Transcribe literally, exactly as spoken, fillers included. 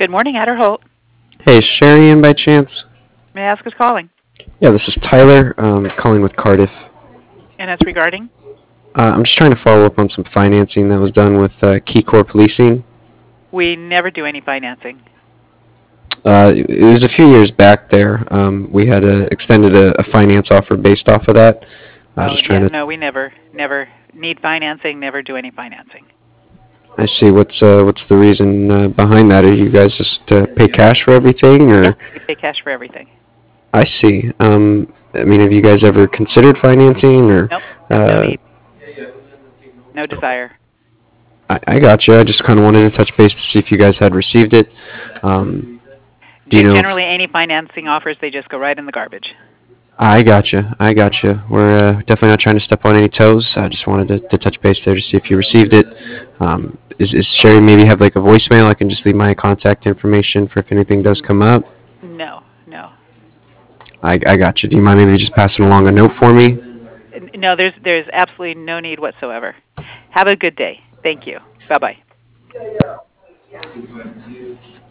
Good morning, Adderholt. Hey, is Sherry in by chance? May I ask who's calling? Yeah, this is Tyler, um, calling with Cardiff. And it's regarding? Uh, I'm just trying to follow up on some financing that was done with uh, KeyCorp Leasing. We never do any financing. Uh, it was a few years back there. Um, we had uh, extended a, a finance offer based off of that. I was Oh, just trying yeah, to. no, we never, never need financing, never do any financing. I see. What's uh, what's the reason uh, behind that? Are you guys just uh, pay cash for everything, Yeah, or? we pay cash for everything. I see. Um, I mean, have you guys ever considered financing, or? Nope, no Uh, need, no desire. I, I got you. I just kind of wanted to touch base to see if you guys had received it. Um, do you G- know if? generally, any financing offers, they just go right in the garbage. I gotcha. I gotcha. We're uh, definitely not trying to step on any toes. I just wanted to, to touch base there to see if you received it. Um, is, is Sherry maybe have like a voicemail? I can just leave my contact information for if anything does come up. No, no. I, I gotcha. Do you mind maybe just passing along a note for me? No, there's, there's absolutely no need whatsoever. Have a good day. Thank you. Bye-bye.